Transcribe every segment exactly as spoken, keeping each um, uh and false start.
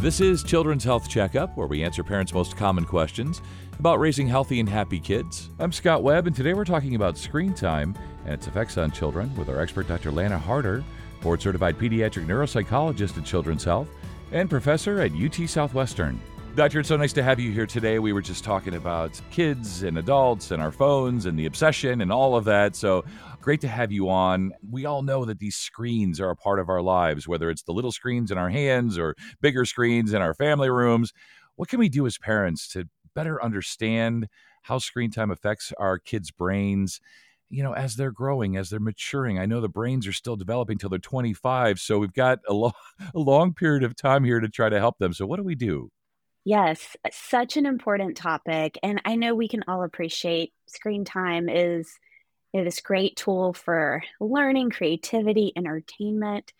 This is Children's Health Checkup, where we answer parents' most common questions about raising healthy and happy kids. I'm Scott Webb, and today we're talking about screen time and its effects on children with our expert Doctor Lana Harder, board-certified pediatric neuropsychologist at Children's Health and professor at U T Southwestern. Doctor, it's so nice to have you here today. We were just talking about kids and adults and our phones and the obsession and all of that. So great to have you on. We all know that these screens are a part of our lives, whether it's the little screens in our hands or bigger screens in our family rooms. What can we do as parents to better understand how screen time affects our kids' brains, you know, as they're growing, as they're maturing? I know the brains are still developing till they're twenty-five, so we've got a, lo- a long period of time here to try to help them. So what do we do? Yes, such an important topic. And I know we can all appreciate screen time is, is this great tool for learning, creativity, entertainment.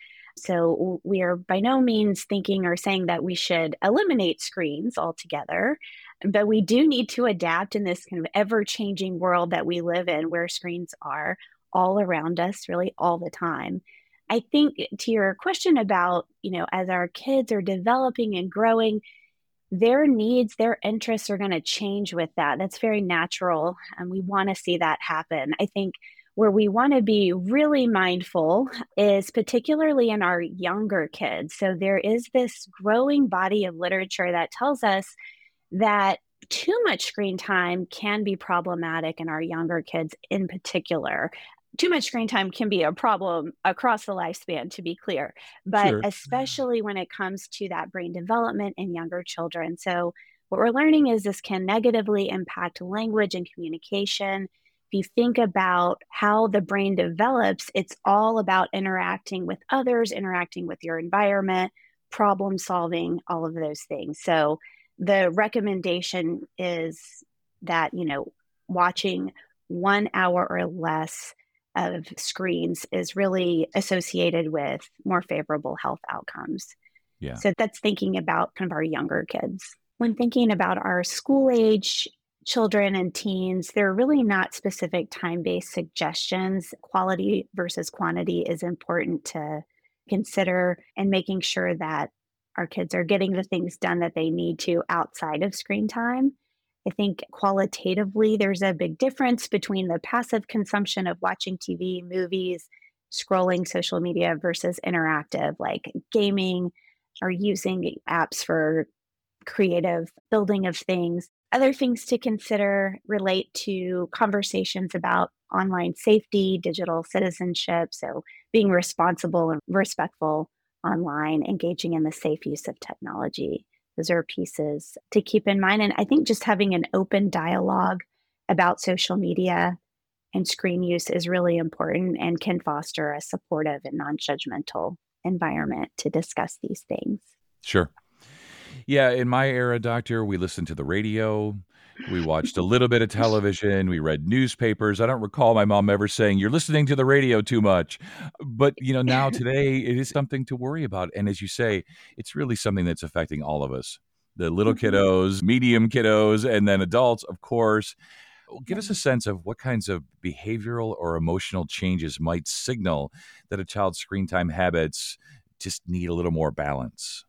So we are by no means thinking or saying that we should eliminate screens altogether, but we do need to adapt in this kind of ever-changing world that we live in, where screens are all around us, really all the time. I think to your question about, you know, as our kids are developing and growing, their needs, their interests are going to change with that. That's very natural, and we want to see that happen. I think where we want to be really mindful is particularly in our younger kids. So there is this growing body of literature that tells us that too much screen time can be problematic in our younger kids in particular. Too much screen time can be a problem across the lifespan, to be clear, but Sure. especially when it comes to that brain development in younger children. So what we're learning is this can negatively impact language and communication. If you think about how the brain develops, it's all about interacting with others, interacting with your environment, problem solving, all of those things. So the recommendation is that, you know, watching one hour or less of screens is really associated with more favorable health outcomes. Yeah. So that's thinking about kind of our younger kids. When thinking about our school age children and teens, there are really not specific time-based suggestions. Quality versus quantity is important to consider, and making sure that our kids are getting the things done that they need to outside of screen time. I think qualitatively, there's a big difference between the passive consumption of watching T V, movies, scrolling social media versus interactive, like gaming or using apps for creative building of things. Other things to consider relate to conversations about online safety, digital citizenship, so being responsible and respectful online, engaging in the safe use of technology. Those are pieces to keep in mind. And I think just having an open dialogue about social media and screen use is really important and can foster a supportive and non-judgmental environment to discuss these things. Sure. Yeah, in my era, doctor, we listened to the radio. We watched a little bit of television. We read newspapers. I don't recall my mom ever saying, "You're listening to the radio too much." But, you know, now today it is something to worry about. And as you say, it's really something that's affecting all of us. The little Mhm. kiddos, medium kiddos, and then adults, of course. Give us a Yeah. sense of what kinds of behavioral or emotional changes might signal that a child's screen time habits just need a little more balance.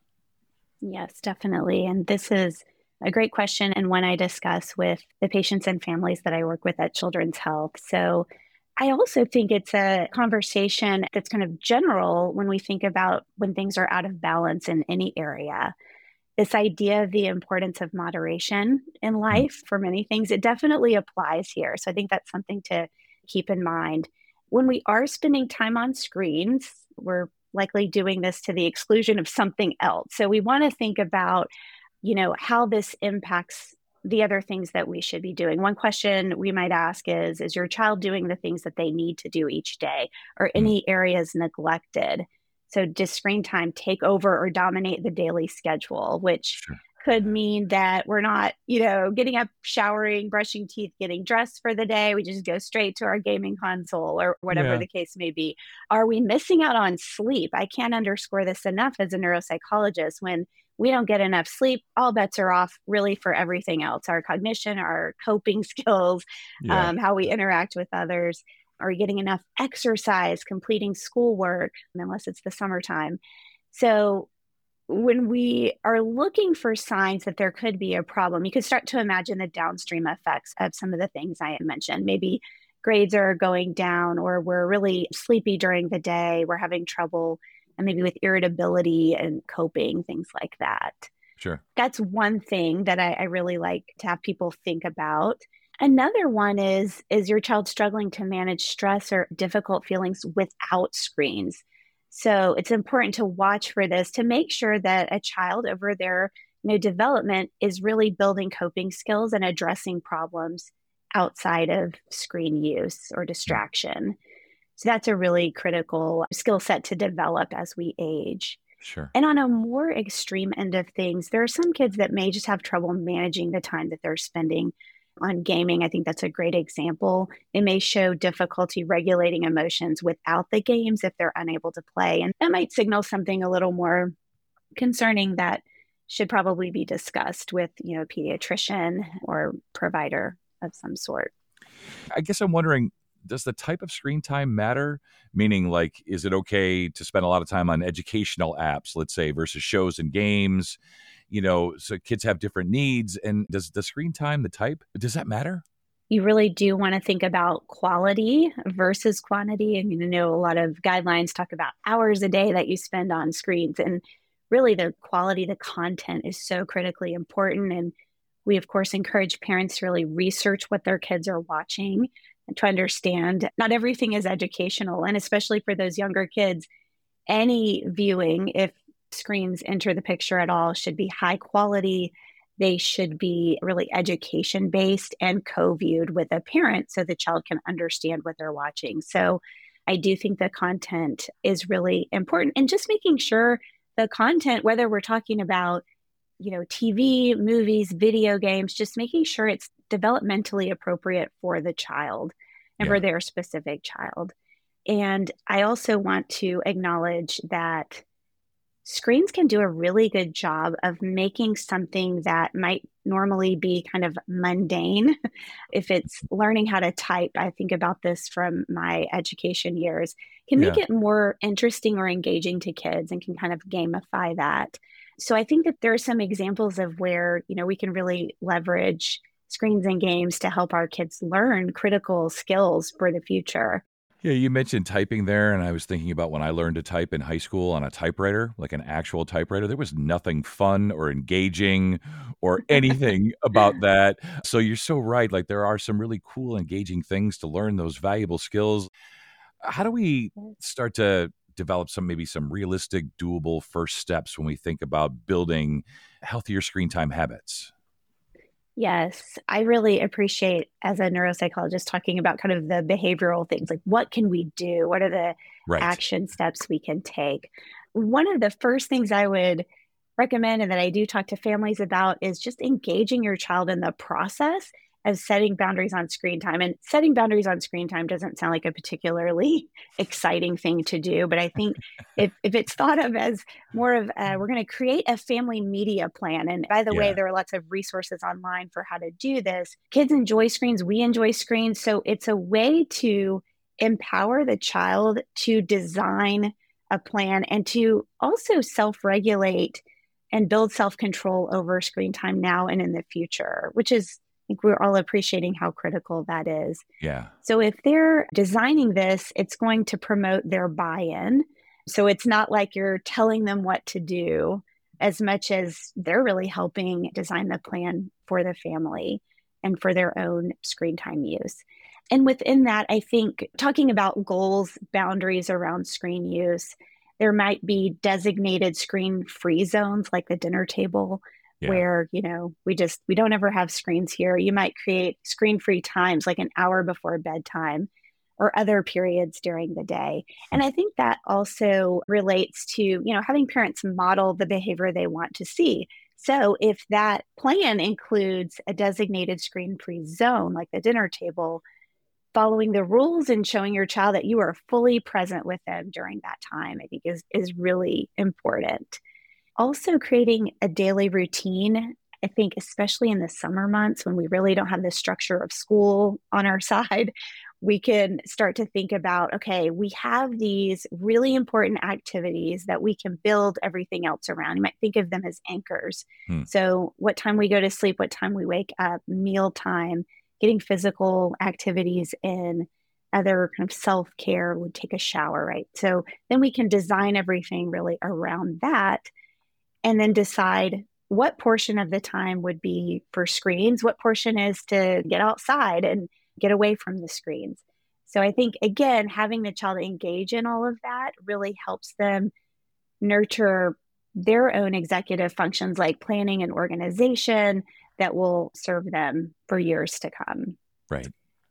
Yes, definitely. And this is a great question, and one I discuss with the patients and families that I work with at Children's Health. So I also think it's a conversation that's kind of general when we think about when things are out of balance in any area. This idea of the importance of moderation in Mm. life for many things, it definitely applies here. So I think that's something to keep in mind. When we are spending time on screens, we're likely doing this to the exclusion of something else. So we want to think about, you know, how this impacts the other things that we should be doing. One question we might ask is, is your child doing the things that they need to do each day? Or Mm. any areas neglected? So does screen time take over or dominate the daily schedule, which Sure. could mean that we're not, you know, getting up, showering, brushing teeth, getting dressed for the day. We just go straight to our gaming console or whatever Yeah. the case may be. Are we missing out on sleep? I can't underscore this enough as a neuropsychologist. When we don't get enough sleep, all bets are off really for everything else, our cognition, our coping skills, Yeah. um, how we interact with others. Are we getting enough exercise, completing schoolwork, unless it's the summertime? So when we are looking for signs that there could be a problem, you could start to imagine the downstream effects of some of the things I mentioned. Maybe grades are going down, or we're really sleepy during the day, we're having trouble, and maybe with irritability and coping, things like that. Sure. That's one thing that I, I really like to have people think about. Another one is, is your child struggling to manage stress or difficult feelings without screens? So it's important to watch for this to make sure that a child over their you know, development is really building coping skills and addressing problems outside of screen use or distraction. So that's a really critical skill set to develop as we age. Sure. And on a more extreme end of things, there are some kids that may just have trouble managing the time that they're spending on gaming. I think that's a great example. They may show difficulty regulating emotions without the games if they're unable to play. And that might signal something a little more concerning that should probably be discussed with, you know, a pediatrician or provider of some sort. I guess I'm wondering, does the type of screen time matter? Meaning, like, is it okay to spend a lot of time on educational apps, let's say, versus shows and games? You know, so kids have different needs. And does the screen time, the type, does that matter? You really do want to think about quality versus quantity. And you know, a lot of guidelines talk about hours a day that you spend on screens. And really the quality, the content is so critically important. And we, of course, encourage parents to really research what their kids are watching and to understand not everything is educational. And especially for those younger kids, any viewing, if screens enter the picture at all, should be high quality. They should be really education based and co-viewed with a parent so the child can understand what they're watching. So I do think the content is really important, and just making sure the content, whether we're talking about, you know, T V, movies, video games, just making sure it's developmentally appropriate for the child and Yeah. for their specific child. And I also want to acknowledge that screens can do a really good job of making something that might normally be kind of mundane. If it's learning how to type, I think about this from my education years, can make Yeah. it more interesting or engaging to kids and can kind of gamify that. So I think that there are some examples of where, you know, we can really leverage screens and games to help our kids learn critical skills for the future. Yeah, you mentioned typing there, and I was thinking about when I learned to type in high school on a typewriter, like an actual typewriter. There was nothing fun or engaging or anything about that. So you're so right. Like, there are some really cool, engaging things to learn those valuable skills. How do we start to develop some, maybe some realistic, doable first steps when we think about building healthier screen time habits? Yes, I really appreciate, as a neuropsychologist, talking about kind of the behavioral things, like what can we do? What are the Right. action steps we can take? One of the first things I would recommend and that I do talk to families about is just engaging your child in the process of setting boundaries on screen time. And setting boundaries on screen time doesn't sound like a particularly exciting thing to do, but I think if, if it's thought of as more of a, we're going to create a family media plan. And by the way, Yeah. there are lots of resources online for how to do this. Kids enjoy screens, we enjoy screens. So it's a way to empower the child to design a plan and to also self-regulate and build self-control over screen time now and in the future, which is, I think we're all appreciating how critical that is. Yeah. So if they're designing this, it's going to promote their buy-in. So it's not like you're telling them what to do as much as they're really helping design the plan for the family and for their own screen time use. And within that, I think talking about goals, boundaries around screen use, there might be designated screen-free zones like the dinner table Yeah. where, you know, we just, we don't ever have screens here. You might create screen-free times like an hour before bedtime or other periods during the day. And I think that also relates to, you know, having parents model the behavior they want to see. So if that plan includes a designated screen-free zone like the dinner table, following the rules and showing your child that you are fully present with them during that time, I think is, is really important. Also creating a daily routine, I think, especially in the summer months when we really don't have the structure of school on our side, we can start to think about, okay, we have these really important activities that we can build everything else around. You might think of them as anchors. Hmm. So what time we go to sleep, what time we wake up, meal time, getting physical activities in, other kind of self-care, would take a shower, right? So then we can design everything really around that and then decide what portion of the time would be for screens, what portion is to get outside and get away from the screens. So I think, again, having the child engage in all of that really helps them nurture their own executive functions like planning and organization that will serve them for years to come. Right.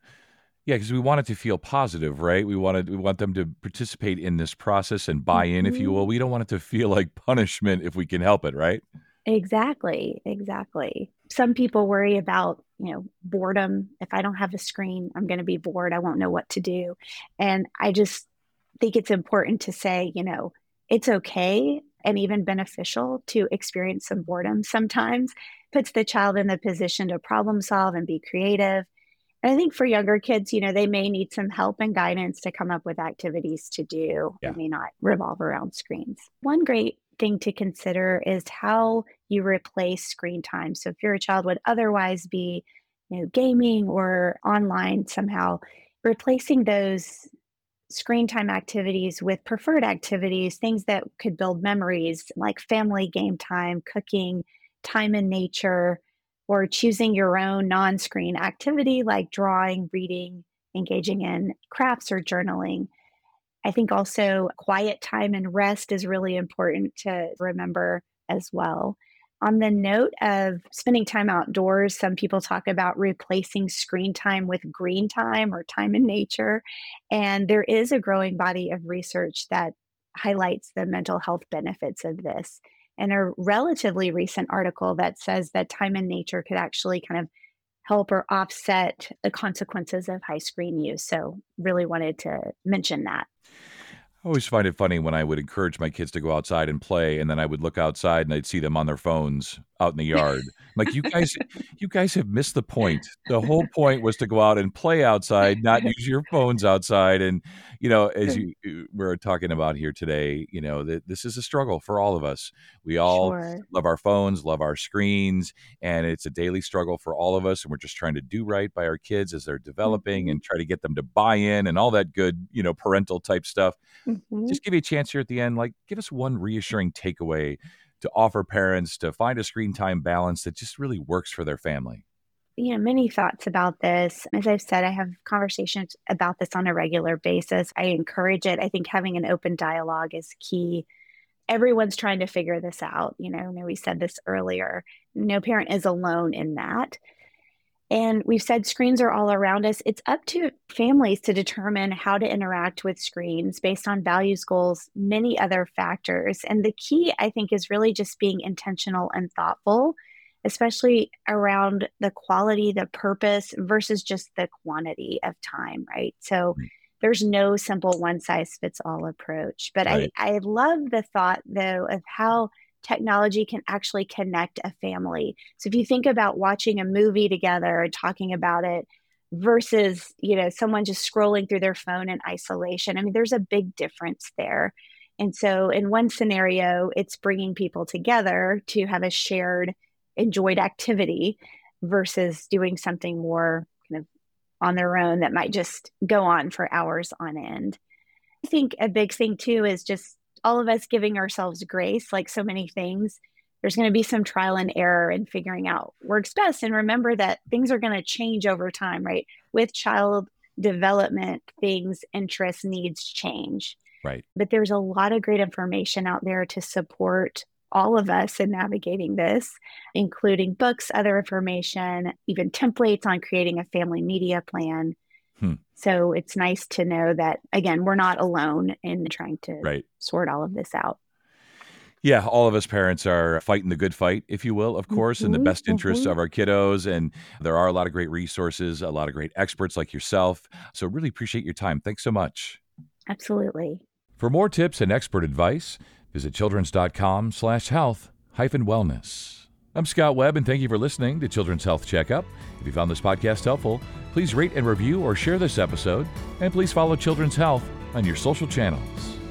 Yeah, because we want it to feel positive, right? We want it, we want them to participate in this process and buy in, if you Mhm. will. We don't want it to feel like punishment if we can help it, right? Exactly, exactly. Some people worry about, you know, boredom. If I don't have a screen, I'm going to be bored. I won't know what to do. And I just think it's important to say, you know, it's okay and even beneficial to experience some boredom sometimes. Puts the child in the position to problem solve and be creative. And I think for younger kids, you know, they may need some help and guidance to come up with activities to do Yeah. that may not revolve around screens. One great thing to consider is how you replace screen time. So if your child would otherwise be, you know, gaming or online somehow, replacing those screen time activities with preferred activities, things that could build memories like family game time, cooking, time in nature, or choosing your own non screen activity like drawing, reading, engaging in crafts or journaling. I think also quiet time and rest is really important to remember as well. On the note of spending time outdoors, some people talk about replacing screen time with green time or time in nature. And there is a growing body of research that highlights the mental health benefits of this. And a relatively recent article that says that time in nature could actually kind of help or offset the consequences of high screen use. So, really wanted to mention that. I always find it funny when I would encourage my kids to go outside and play, and then I would look outside and I'd see them on their phones out in the yard. I'm like, you guys, you guys have missed the point. The whole point was to go out and play outside, not use your phones outside. And you know, as you you we're talking about here today, you know, that this is a struggle for all of us. We all Sure. love our phones, love our screens, and it's a daily struggle for all of us. And we're just trying to do right by our kids as they're developing Mhm, and try to get them to buy in and all that good, you know, parental type stuff. mhm. Just give you a chance here at the end, like give us one reassuring takeaway to offer parents to find a screen time balance that just really works for their family. You know, many thoughts about this. As I've said, I have conversations about this on a regular basis. I encourage it. I think having an open dialogue is key. Everyone's trying to figure this out. You know, I know we said this earlier. No parent is alone in that. And we've said screens are all around us. It's up to families to determine how to interact with screens based on values, goals, many other factors. And the key, I think, is really just being intentional and thoughtful, especially around the quality, the purpose versus just the quantity of time, right? So Mm. there's no simple one size fits all approach. But I, Right. I love the thought, though, of how technology can actually connect a family. So if you think about watching a movie together and talking about it versus, you know, someone just scrolling through their phone in isolation, I mean, there's a big difference there. And so in one scenario, it's bringing people together to have a shared enjoyed activity versus doing something more kind of on their own that might just go on for hours on end. I think a big thing too is just all of us giving ourselves grace, like so many things. There's going to be some trial and error in figuring out what works best. And remember that things are going to change over time, right? With child development, things, interests, needs change. Right. But there's a lot of great information out there to support all of us in navigating this, including books, other information, even templates on creating a family media plan. Hmm. So it's nice to know that, again, we're not alone in trying to Right. sort all of this out. Yeah, all of us parents are fighting the good fight, if you will, of course, in the Mhm, best interest mhm. of our kiddos. And there are a lot of great resources, a lot of great experts like yourself. So really appreciate your time. Thanks so much. Absolutely. For more tips and expert advice, visit children's.com slash health hyphen wellness. I'm Scott Webb, and thank you for listening to Children's Health Checkup. If you found this podcast helpful, please rate and review or share this episode, and please follow Children's Health on your social channels.